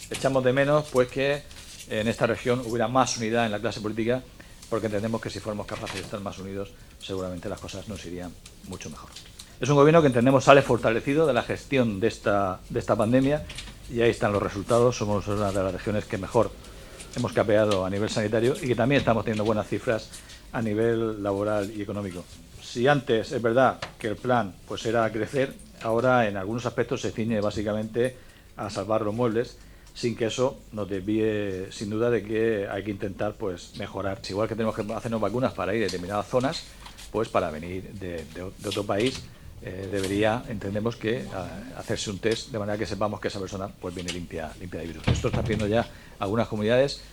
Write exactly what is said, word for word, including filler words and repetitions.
echamos de menos pues que en esta región hubiera más unidad en la clase política, porque entendemos que si fuéramos capaces de estar más unidos, seguramente las cosas nos irían mucho mejor. Es un gobierno que entendemos sale fortalecido de la gestión de esta, de esta pandemia, y ahí están los resultados. Somos una de las regiones que mejor hemos capeado a nivel sanitario y que también estamos teniendo buenas cifras a nivel laboral y económico. Si antes es verdad que el plan pues era crecer, ahora en algunos aspectos se ciñe básicamente a salvar los muebles, sin que eso nos desvíe sin duda de que hay que intentar pues mejorar. Igual que tenemos que hacernos vacunas para ir a determinadas zonas, pues para venir de, de, de otro país eh, debería, entendemos que, a, hacerse un test de manera que sepamos que esa persona pues viene limpia, limpia de virus. Esto está haciendo ya algunas comunidades